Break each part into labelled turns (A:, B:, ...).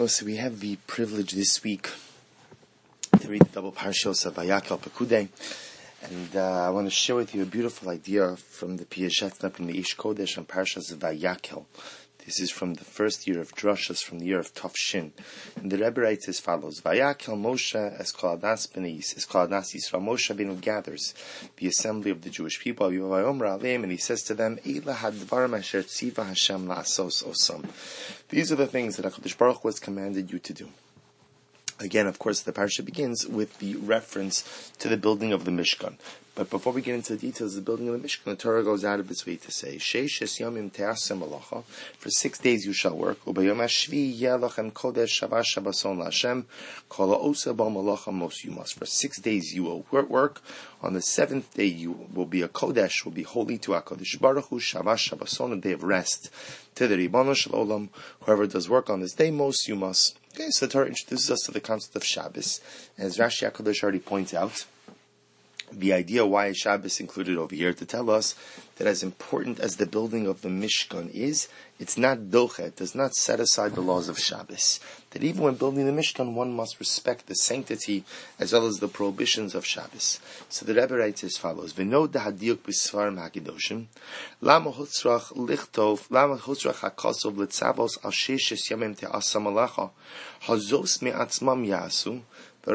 A: So we have the privilege this week to read the double parashos of Vayakel Pekudei, and I want to share with you a beautiful idea from the Piyashatna from the Ish Kodesh on Parashas Vayakel. This is from the first year of Drushas, from the year of Tafshin. And the Rebbe writes as follows: Vayakel Moshe es kol adas Yisrael. Moshe Benu gathers the assembly of the Jewish people, and he says to them, Eila hadvarim asher tziva Hashem la'asos osam. These are the things that HaKadosh Baruch Hu has commanded you to do. Again, of course, the parasha begins with the reference to the building of the Mishkan. But before we get into the details of the building of the Mishkan, the Torah goes out of its way to say, Sheish yomim te'asem malacha, for 6 days you shall work, ubayom hashvi yeh lachem kodesh shavash shabason la'Hashem, kol ha'osa bo malacha mos you must. For 6 days you will work. On the 7th day you will be a kodesh, will be holy to HaKadosh Baruch Hu, shavash shabason, a day of rest to the Ribono Shel Olam. Whoever does work on this day, most you must. Okay, so the Torah introduces us to the concept of Shabbos. As Rashi HaKadosh already points out, the idea why Shabbos included over here to tell us that as important as the building of the Mishkan is, it's not doche, it does not set aside the laws of Shabbos. That even when building the Mishkan, one must respect the sanctity as well as the prohibitions of Shabbos. So the Rebbe writes as follows: V'no dahadiuk b'sfarim hakedoshim, lama hutzrach lichtov, lama hutzrach hakosov litzavos al sheishes yamim te'asa malacha, hazos me'atzmam yasu, so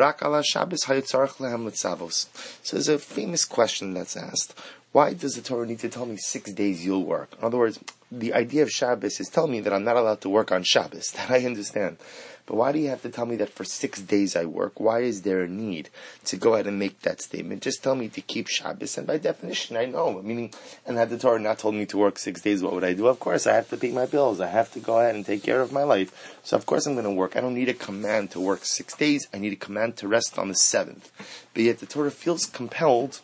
A: there's a famous question that's asked. Why does the Torah need to tell me 6 days you'll work? In other words, the idea of Shabbos is telling me that I'm not allowed to work on Shabbos. That I understand. But why do you have to tell me that for 6 days I work? Why is there a need to go ahead and make that statement? Just tell me to keep Shabbos, and by definition I know. Meaning, and had the Torah not told me to work 6 days, what would I do? Of course, I have to pay my bills. I have to go ahead and take care of my life. So of course I'm going to work. I don't need a command to work 6 days. I need a command to rest on the 7th. But yet the Torah feels compelled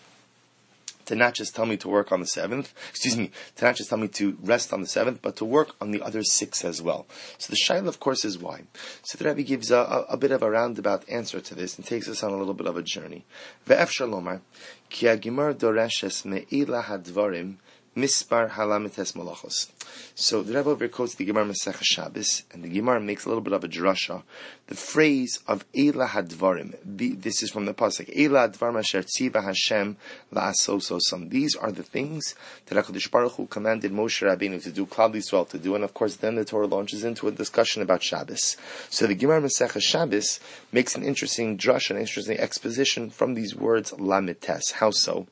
A: to not just tell me to work on the 7th, to not just tell me to rest on the 7th, but to work on the other 6 as well. So the shaila, of course, is why. So the Rebbe gives a bit of a roundabout answer to this and takes us on a little bit of a journey. Ve'efshar lomar, ki hagimar doreshes me'ila hadvarim mispar halamites malachos. So the Rebbe over quotes the Gemara Masechah Shabbos, and the Gemara makes a little bit of a drasha. The phrase of Eila Hadvarim, this is from the pasuk, Eila Hadvarim asher tziva Hashem la'asos osam. These are the things that HaKadosh Baruch Hu commanded Moshe Rabbeinu to do, Klal Yisrael to do, and of course then the Torah launches into a discussion about Shabbos. So the Gemara Masechah Shabbos makes an interesting drasha, an interesting exposition from these words lamites. How so?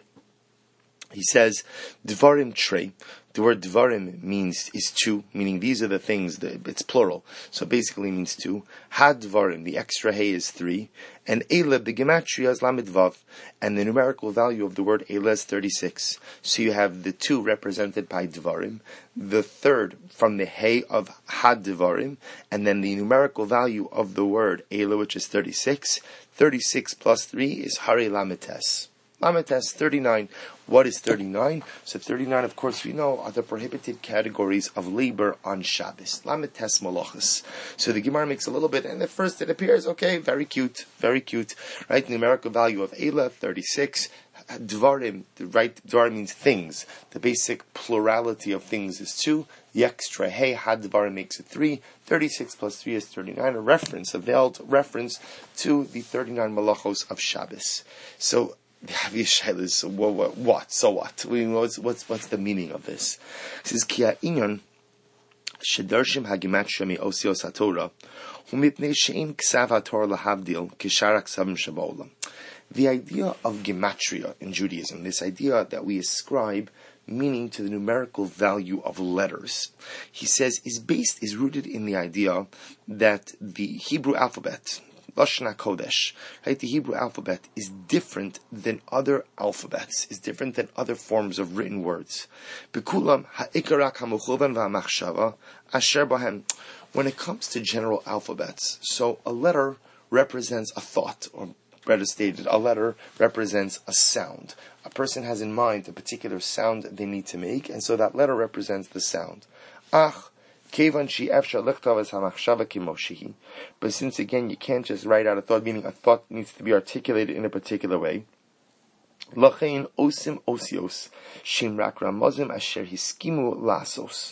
A: He says, Dvarim trei. The word Dvarim is two, meaning these are the things, it's plural. So basically means two. Hadvarim, the extra hey is 3. And Eila, the gematria is Lamed Vav. And the numerical value of the word Eila is 36. So you have the 2 represented by Dvarim, the 3rd from the hey of Hadvarim, and then the numerical value of the word Eila, which is 36. 36 plus 3 is Hari Lametes. Lametes, 39. What is 39? So 39, of course, we know, are the prohibited categories of labor on Shabbos. Lametes malachas. So the Gemara makes a little bit, and at first it appears, okay, very cute, right? Numerical value of Eila, 36. Dvarim, Dvarim means things. The basic plurality of things is 2. The extra hey, had Dvarim makes it 3. 36 plus 3 is 39. A reference, a veiled reference to the 39 malachos of Shabbos. So, the obvious shaila is, what? So what? What's the meaning of this? It says, Ki ha'inyan shedarshim hagimatria me'osios haTorah u'mipnei she'in ksav haTorah lahavdil kishar haksavim sheba'olam. The idea of gematria in Judaism, this idea that we ascribe meaning to the numerical value of letters, he says, is rooted in the idea that the Hebrew alphabet, Lashon HaKodesh, right? The Hebrew alphabet is different than other alphabets, is different than other forms of written words. Bekulam ha'ikarak ha'muchovan v'ha'machshava asher bahem. When it comes to general alphabets, so a letter represents a thought, or better stated, a letter represents a sound. A person has in mind a particular sound they need to make, and so that letter represents the sound. But since again you can't just write out a thought, meaning a thought needs to be articulated in a particular way. Lachein osim osios shimrak ramazim asher hiskimu lasos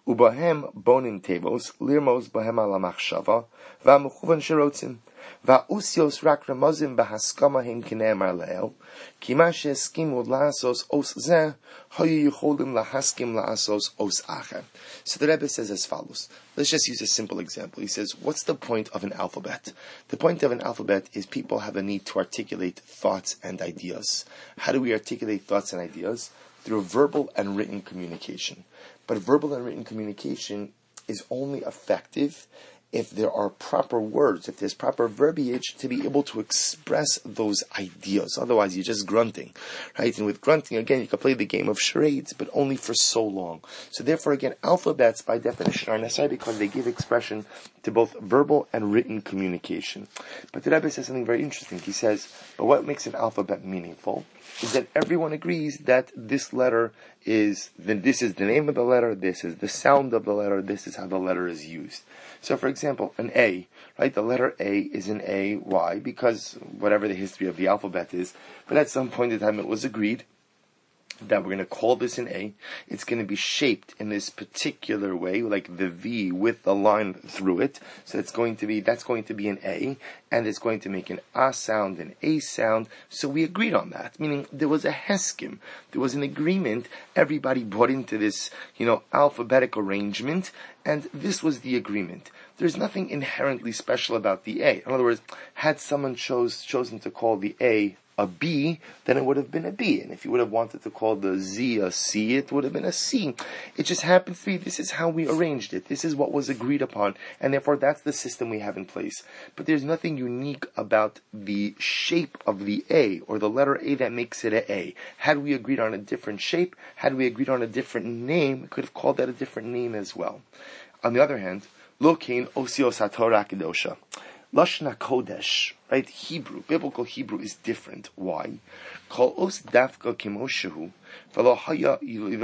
A: Ubahem bonim tevos, lirmos bahem ala machshava, va'mechuvan sherotzim. Va'usios rak ramazim b'haskama hem kine'emar leo, ki ma she'eskimu la'asos os zeh, hayu yicholim lahaskim la'asos os acher. So the Rebbe says as follows. Let's just use a simple example. He says, what's the point of an alphabet? The point of an alphabet is people have a need to articulate thoughts and ideas. How do we articulate thoughts and ideas? Through verbal and written communication. But verbal and written communication is only effective if there are proper words, if there's proper verbiage to be able to express those ideas. Otherwise, you're just grunting, right? And with grunting, again, you can play the game of charades, but only for so long. So therefore, again, alphabets, by definition, are necessary because they give expression to both verbal and written communication. But the Rebbe says something very interesting. He says, but what makes an alphabet meaningful is that everyone agrees that this letter is, this is the name of the letter, this is the sound of the letter, this is how the letter is used. So, for example, an A, right? The letter A is an A. Why? Because whatever the history of the alphabet is, but at some point in time it was agreed that we're going to call this an A. It's going to be shaped in this particular way, like the V with the line through it. So that's going to be an A, and it's going to make an A sound, an A sound. So we agreed on that, meaning there was a heskim, there was an agreement. Everybody bought into this, alphabetic arrangement, and this was the agreement. There's nothing inherently special about the A. In other words, had someone chosen to call the A a B, then it would have been a B. And if you would have wanted to call the Z a C, it would have been a C. It just happens to be, this is how we arranged it. This is what was agreed upon. And therefore, that's the system we have in place. But there's nothing unique about the shape of the A, or the letter A, that makes it a A. Had we agreed on a different shape, had we agreed on a different name, we could have called that a different name as well. On the other hand, Lo kein osios haTorah kedosha. Lashon HaKodesh, right? Hebrew, biblical Hebrew is different. Why? Kol os dafka kimoshehu, v'lo haya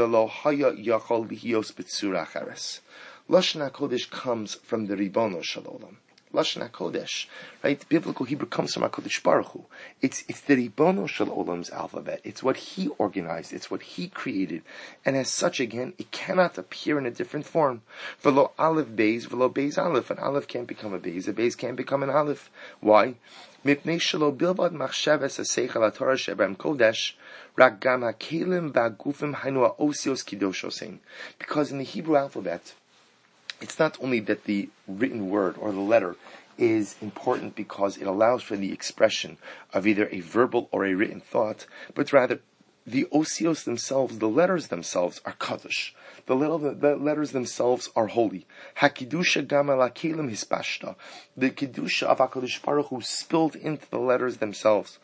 A: yachol lihios b'tzura achares. Lashon HaKodesh comes from the Ribono Shel Olam. Lashon HaKodesh, right? Biblical Hebrew comes from HaKodesh Baruch Hu. It's the Ribono Shel Olam's alphabet. It's what He organized. It's what He created. And as such, again, it cannot appear in a different form. V'lo aleph beis, v'lo beis aleph. An aleph can't become a beis can't become an aleph. Why? Mipnei shelo bilvad machshavas haseichel haTorah shebem kodesh, rak gam hakelim v'agufim hainu ha'osios kidoshosein. Because in the Hebrew alphabet, it's not only that the written word or the letter is important because it allows for the expression of either a verbal or a written thought, but rather the osios themselves, the letters themselves, are kadosh. The letters themselves are holy. Hakidusha gam ala kelim hispashta. The kedusha of HaKadosh Baruch Hu spilled into the letters themselves.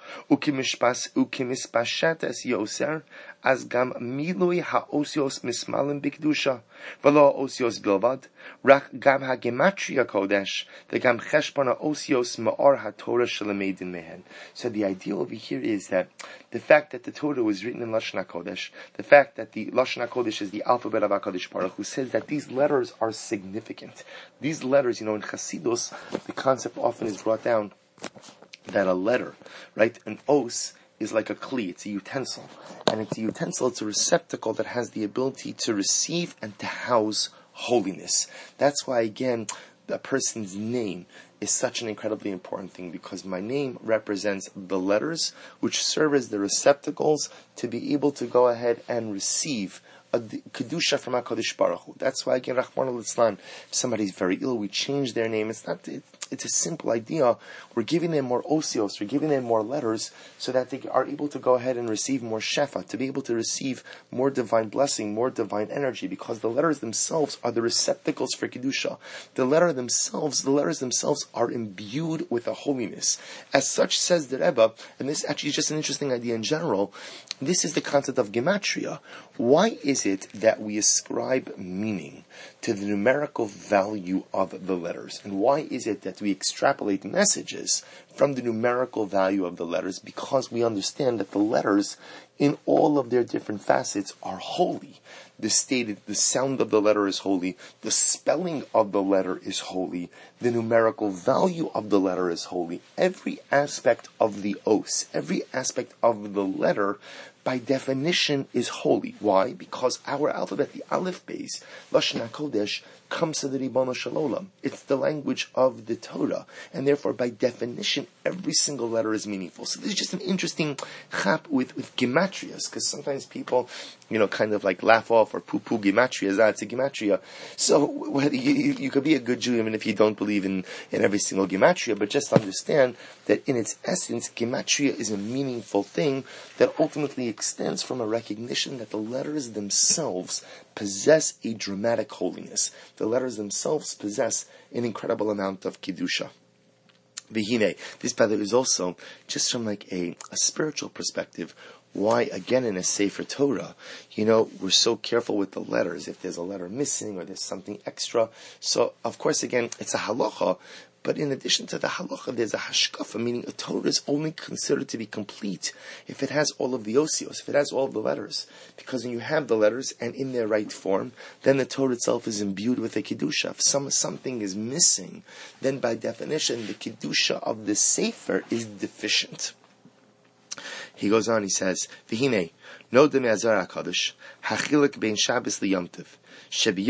A: Ukimispashat es yoser, as gam milui haosios mismalim b'kedusha. V'lo osios bilvad, rak gam hagematria kodesh, the gam cheshbon haosios ma'or haTorah shelameidin mehen. So the idea over here is that the fact that the Torah was written in Lashon HaKodesh, the fact that the Lashon HaKodesh is the alphabet of HaKadosh Baruch Hu, says that these letters are significant. These letters, in Chassidus, the concept often is brought down that a letter, right, an os, is like a kli, it's a utensil. And it's a utensil, it's a receptacle that has the ability to receive and to house holiness. That's why, again, a person's name is such an incredibly important thing, because my name represents the letters which serve as the receptacles to be able to go ahead and receive a kedusha from HaKadosh Baruch Hu. That's why, again, Rahman al-Islam, if somebody's very ill, we change their name. It's a simple idea. We're giving them more osios, we're giving them more letters, so that they are able to go ahead and receive more shefa, to be able to receive more divine blessing, more divine energy, because the letters themselves are the receptacles for kedusha. The letters themselves are imbued with a holiness. As such, says the Rebbe, and this actually is just an interesting idea in general, this is the concept of gematria. Why is it that we ascribe meaning to the numerical value of the letters? And why is it that we extrapolate messages from the numerical value of the letters? Because we understand that the letters, in all of their different facets, are holy. the sound of the letter is holy, the spelling of the letter is holy, the numerical value of the letter is holy. Every aspect of the os, every aspect of the letter, by definition, is holy. Why? Because our alphabet, the Aleph base, Lashon HaKodesh, comes to the Ribono Shel Olam. It's the language of the Torah, and therefore, by definition, every single letter is meaningful. So this is just an interesting chap with gematrias, because sometimes people, kind of like laugh off or poo-poo gematrias. It's a gematria. So you could be a good Jew even if you don't believe in every single gematria, but just understand that in its essence, gematria is a meaningful thing that ultimately extends from a recognition that the letters themselves possess a dramatic holiness. The letters themselves possess an incredible amount of Kedusha. V'hine, this by the way is also, just from like a spiritual perspective, why, again, in a Sefer Torah, we're so careful with the letters. If there's a letter missing or there's something extra. So, of course, again, it's a halacha. But in addition to the halacha, there's a hashkafa, meaning a Torah is only considered to be complete if it has all of the osios, if it has all of the letters. Because when you have the letters and in their right form, then the Torah itself is imbued with a kedusha. If something is missing, then by definition, the kedusha of the Sefer is deficient. He goes on, he says, V'hine, no de me'azar HaKadosh, hachilek bein Shabbos liyom tov. So the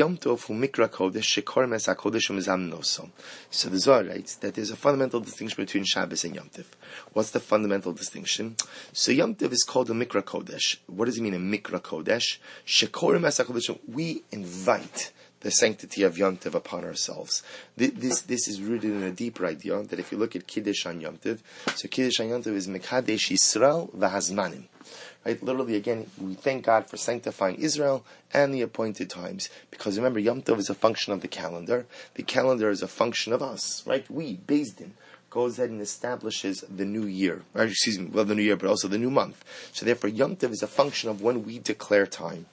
A: Zohar writes that there's a fundamental distinction between Shabbos and Yom Tov. What's the fundamental distinction? So Yom Tov is called a Mikra Kodesh. What does it mean, a Mikra Kodesh? We invite the sanctity of Yom Tov upon ourselves. This is rooted in a deeper idea that if you look at Kiddush on Yom Tov, so Kiddush on Yom Tov is Mekadesh Yisrael v'Hazmanim. Right? Literally, again, we thank God for sanctifying Israel and the appointed times. Because remember, Yom Tov is a function of the calendar. The calendar is a function of us. Right? We, Beis Din, goes ahead and establishes the new year. Right? The new year, but also the new month. So therefore, Yom Tov is a function of when we declare time.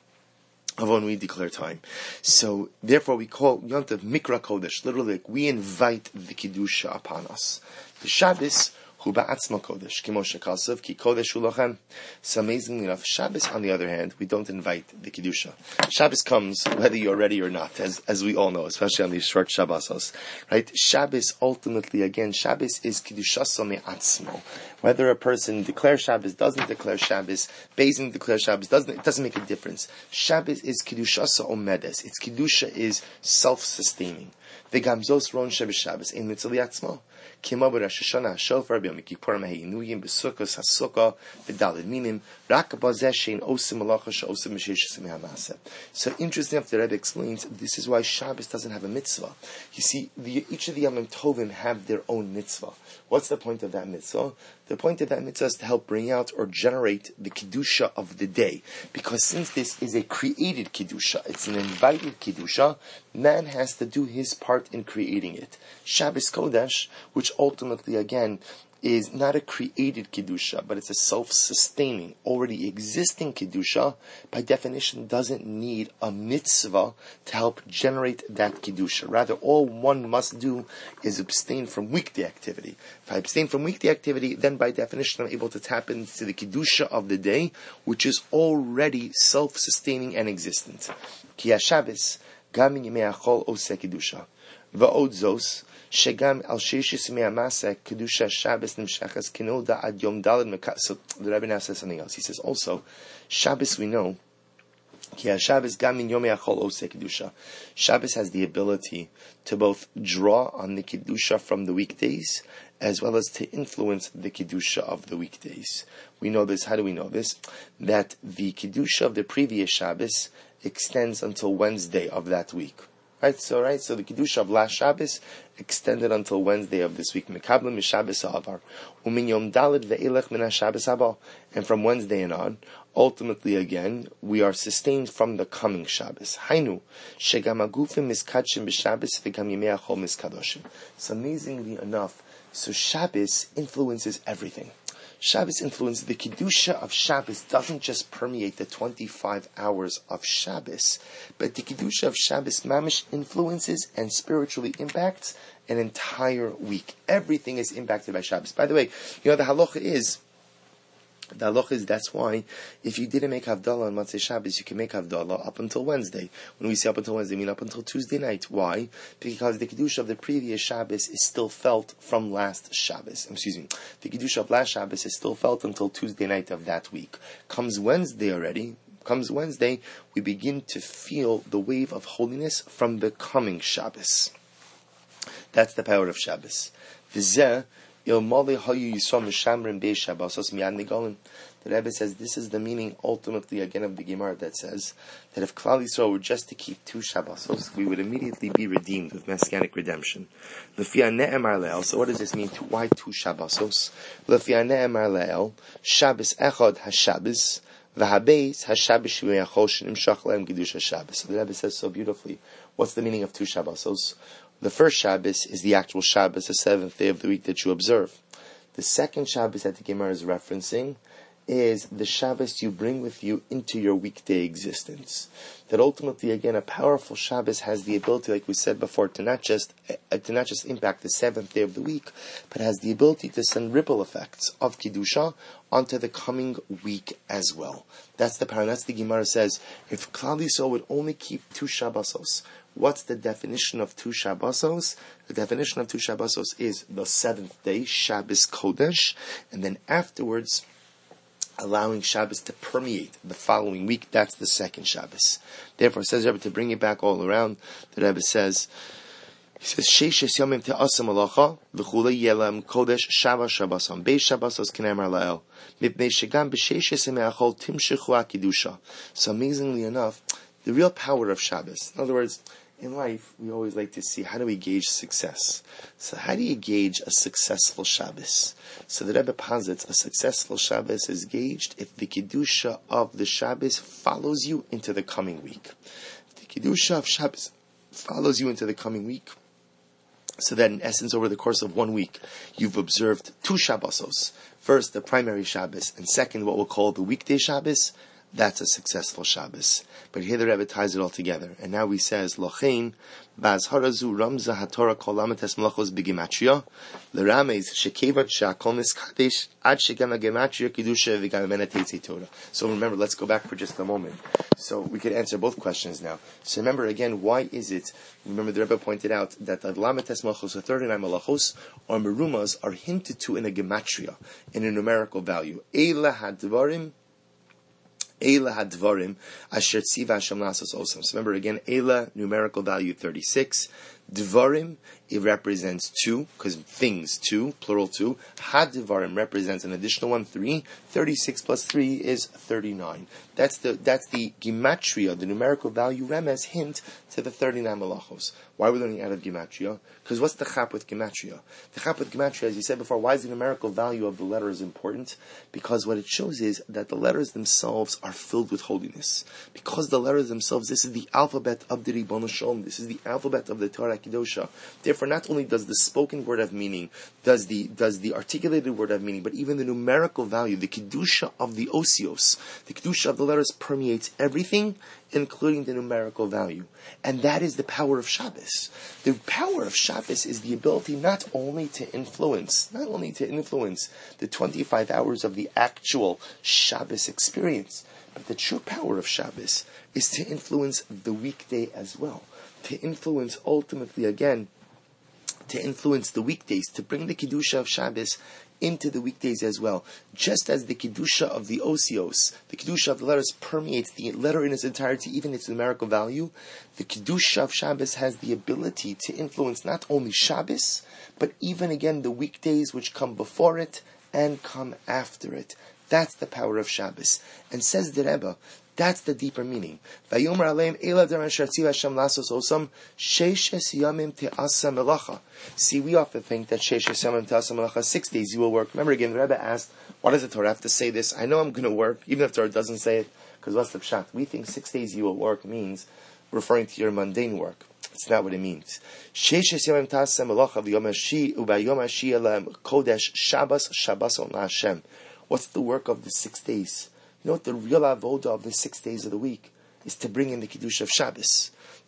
A: So therefore, we call Yom Tov Mikra Kodesh. Literally, like we invite the Kedusha upon us. The Shabbos, Hu ba'atzmo kodesh, kimo shekasav, ki kodesh hu lochem. So amazingly enough, Shabbos, on the other hand, we don't invite the Kedusha. Shabbos comes whether you're ready or not, as we all know, especially on these short Shabbosos. Right? Shabbos, ultimately, again, Shabbos is Kedushaso me'atzmo. Whether a person declares Shabbos, doesn't declare Shabbos, Beis Din declares Shabbos, it doesn't make a difference. Shabbos is Kedushaso omedes. Its Kedusha is self-sustaining. V'gamzos ron Shabbos ein mitzvah li'atzmo. Kima b'Rosh Hashanah shofar b'Yom Kippurim ha'inuyim b'Sukkos ha'sukkah b'Daled Minim rak b'zeh shein osim malacha she'osim b'sheish me'hamaseh. So interesting enough, the Rebbe explains this is why Shabbos doesn't have a mitzvah. You see, each of the Yom Tovim have their own mitzvah. What's the point of that mitzvah? The point of that mitzvah is to help bring out or generate the kedusha of the day. Because since this is a created kedusha, it's an invited kedusha, man has to do his part in creating it. Shabbos Kodesh, which ultimately, again, is not a created Kedusha, but it's a self-sustaining, already existing Kedusha, by definition doesn't need a mitzvah to help generate that Kedusha. Rather, all one must do is abstain from weekday activity. If I abstain from weekday activity, then by definition I'm able to tap into the Kedusha of the day, which is already self-sustaining and existent. Ki HaShabbos, gam in Yemei HaChol oseh Kedusha. Va'od zos, Shegam al sheishis me'amasa kedusha Shabbos nimshachas kinoda ad yom daled mekat. So the Rebbe now says something else. He says also, Shabbos we know, ki Shabbos gam min yomei achol oseh kedusha. Shabbos has the ability to both draw on the kedusha from the weekdays as well as to influence the kedusha of the weekdays. We know this. How do we know this? That the kedusha of the previous Shabbos extends until Wednesday of that week. Right, so the Kedusha of last Shabbos extended until Wednesday of this week. Mekablim mishabbos ha'avar. Umin yom daled ve'elech min ha'shabbos haba. And from Wednesday and on, ultimately again, we are sustained from the coming Shabbos. Hainu, shegam agufim miskadshim b'Shabbos v'gam yimei ha'chol miskadoshim. So amazingly enough, so Shabbos influences everything. Shabbos influences the Kedusha of Shabbos doesn't just permeate the 25 hours of Shabbos, but the Kedusha of Shabbos mamish influences and spiritually impacts an entire week. Everything is impacted by Shabbos. By the way, the halacha is The halacha is that's why if you didn't make Havdalah on Motzei Shabbos, you can make Havdalah up until Wednesday. When we say up until Wednesday, I mean up until Tuesday night. Why? Because the Kedusha of the previous Shabbos is still felt from last Shabbos. The Kedusha of last Shabbos is still felt until Tuesday night of that week. Comes Wednesday, we begin to feel the wave of holiness from the coming Shabbos. That's the power of Shabbos. The Rebbe says this is the meaning ultimately again of the Gemara that says that if Klal Yisrael were just to keep 2 Shabbosos, we would immediately be redeemed with messianic redemption. So what does this mean? Why 2 Shabbosos? Shabbos echad haShabbos v'habeis haShabbos sheyachol shenimshach lehem kedusha Shabbos. So the Rebbe says so beautifully. What's the meaning of 2 Shabbosos? The first Shabbos is the actual Shabbos, the 7th day of the week that you observe. The second Shabbos that the Gemara is referencing is the Shabbos you bring with you into your weekday existence. That ultimately, again, a powerful Shabbos has the ability, like we said before, to not just impact the 7th day of the week, but has the ability to send ripple effects of Kedusha onto the coming week as well. That's the power. That's the Gemara says, if Klal Yisrael would only keep 2 Shabbosos, what's the definition of 2 Shabbosos? The definition of 2 Shabbosos is the 7th day, Shabbos Kodesh, and then afterwards, allowing Shabbos to permeate the following week. That's the second Shabbos. Therefore, says Rebbe, to bring it back all around, the Rebbe says, Sheishes Yomim Te'asam Alacha V'chulei Yelam Kodesh Shabbos Shabbosam Beis Shabbosos K'nemar La'el Mipnei Shegam B'Sheishes Yemeachol Timshechu HaKidusha. So amazingly enough, the real power of Shabbos. In other words, in life, we always like to see how do we gauge success. So how do you gauge a successful Shabbos? So the Rebbe posits a successful Shabbos is gauged if the Kedusha of the Shabbos follows you into the coming week. If the Kedusha of Shabbos follows you into the coming week, so that in essence over the course of 1 week, you've observed 2 Shabbosos. First, the primary Shabbos, and second, what we'll call the weekday Shabbos. That's a successful Shabbos. But here the Rebbe ties it all together. And now he says, Lochein, Baz Harazu Ramza HaTorah Kol Lamates Melachos B'Gematria, L'Rameis Shekevat Sha'akol Niskadesh, Ad Shegam HaGematria Kedusha V'Gam Tetzei Torah. So remember, let's go back for just a moment. So we could answer both questions now. So remember again, why is it, remember the Rebbe pointed out that the Lamates Melachos, the 39 Melachos, or Merumas, are hinted to in a Gematria, in a numerical value. Eila HaDvarim, Eila hadvarim asher tziva Hashem lasos osam. So remember again, Eila, numerical value 36. Dvarim, it represents 2, because things, 2, plural 2. Hadvarim represents an additional 1, 3. 36 plus 3 is 39. That's the gematria, the numerical value remez hint to the 39 malachos. Why are we learning out of gematria? Because what's the chap with gematria? The chap with gematria, as you said before, why is the numerical value of the letters important? Because what it shows is that the letters themselves are filled with holiness. Because the letters themselves, this is the alphabet of the Ribbon Shalom. This is the alphabet of the Torah Kedosha. Therefore, not only does the spoken word have meaning, does the articulated word have meaning, but even the numerical value, the Kedusha of the Osios, the Kedusha of the letters permeates everything, including the numerical value. And that is the power of Shabbos. The power of Shabbos is the ability not only to influence the 25 hours of the actual Shabbos experience, but the true power of Shabbos is to influence the weekday as well. To influence ultimately again, to influence the weekdays, to bring the Kedusha of Shabbos into the weekdays as well. Just as the Kedusha of the Osios, the Kedusha of the letters permeates the letter in its entirety, even its numerical value, the Kedusha of Shabbos has the ability to influence not only Shabbos, but even again the weekdays which come before it and come after it. That's the power of Shabbos. And says the Rebbe, that's the deeper meaning. See, we often think that 6 days you will work. Remember again, the Rebbe asked, why does the Torah have to say this? I know I'm going to work, even if the Torah doesn't say it, because what's the pshat? We think 6 days you will work means referring to your mundane work. It's not what it means. What's the work of the 6 days? You know what the real avoda of the 6 days of the week is? To bring in the Kedusha of Shabbos.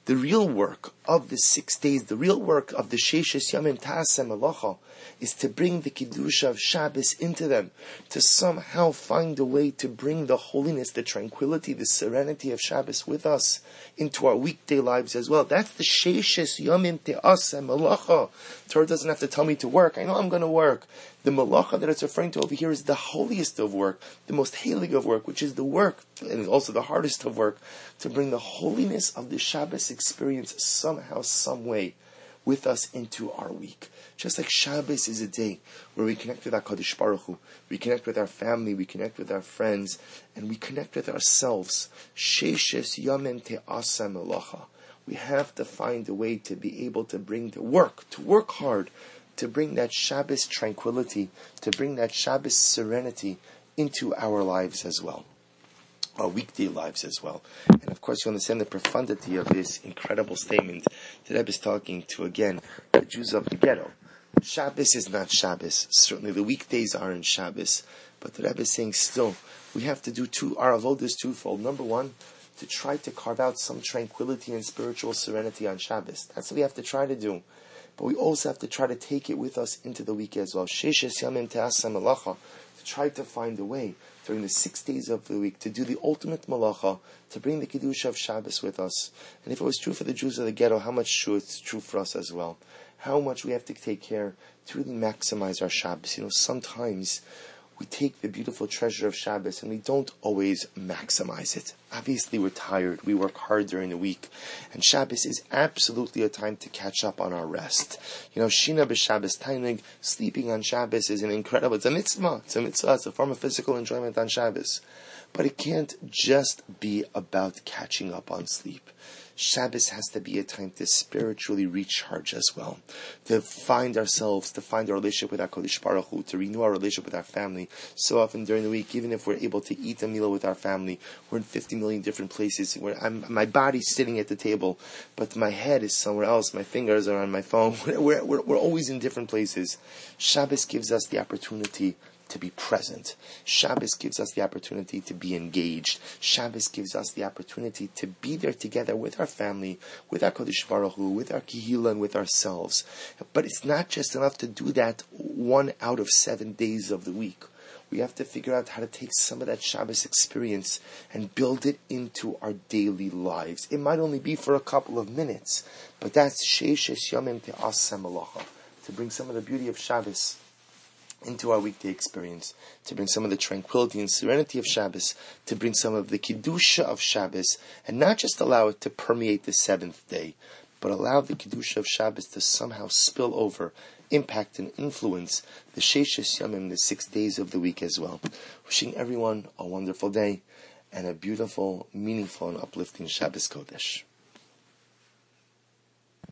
A: The real work of the 6 days, the real work of the Sheishes Yamim Ta'aseh Melacha, is to bring the Kedusha of Shabbos into them, to somehow find a way to bring the holiness, the tranquility, the serenity of Shabbos with us into our weekday lives as well. That's the Sheishes Yamim Ta'aseh Melacha. Torah doesn't have to tell me to work. I know I'm going to work. The Melacha that it's referring to over here is the holiest of work, the most heilig of work, which is the work, and also the hardest of work, to bring the holiness of the Shabbos experience somehow, some way, with us into our week. Just like Shabbos is a day where we connect with HaKadosh Baruch Hu, we connect with our family, we connect with our friends, and we connect with ourselves. Sheishes Yamim Te'aseh Melacha. We have to find a way to be able to bring the work, to work hard, to bring that Shabbos tranquility, to bring that Shabbos serenity into our lives as well, our weekday lives as well. And of course, you understand the profundity of this incredible statement that Rebbe is talking to, again, the Jews of the ghetto. Shabbos is not Shabbos. Certainly the weekdays aren't Shabbos. But the Rebbe is saying still, we have to do our avodah is twofold. Number one, to try to carve out some tranquility and spiritual serenity on Shabbos. That's what we have to try to do. But we also have to try to take it with us into the week as well. Sheishes Yamim Te'aseh Melacha, to try to find a way during the 6 days of the week to do the ultimate malacha, to bring the Kedusha of Shabbos with us. And if it was true for the Jews of the ghetto, how much it's true for us as well. How much we have to take care to really maximize our Shabbos. Sometimes we take the beautiful treasure of Shabbos and we don't always maximize it. Obviously we're tired, we work hard during the week, and Shabbos is absolutely a time to catch up on our rest. Shina b'Shabbos Tainig, sleeping on Shabbos is it's a mitzvah, it's a form of physical enjoyment on Shabbos. But it can't just be about catching up on sleep. Shabbos has to be a time to spiritually recharge as well, to find ourselves, to find our relationship with our HaKadosh Baruch Hu, to renew our relationship with our family. So often during the week, even if we're able to eat a meal with our family, we're in 50 million different places. My body's sitting at the table, but my head is somewhere else. My fingers are on my phone. We're always in different places. Shabbos gives us the opportunity to be present. Shabbos gives us the opportunity to be engaged. Shabbos gives us the opportunity to be there together with our family, with our Kodesh Baruch Hu, with our Kehillah, and with ourselves. But it's not just enough to do that 1 out of 7 days of the week. We have to figure out how to take some of that Shabbos experience and build it into our daily lives. It might only be for a couple of minutes, but that's Sheishes Yamim Te'aseh Melacha, to bring some of the beauty of Shabbos into our weekday experience, to bring some of the tranquility and serenity of Shabbos, to bring some of the Kedusha of Shabbos, and not just allow it to permeate the 7th day, but allow the Kedusha of Shabbos to somehow spill over, impact and influence the Sheishes Yamim, the 6 days of the week as well. Wishing everyone a wonderful day and a beautiful, meaningful and uplifting Shabbos Kodesh.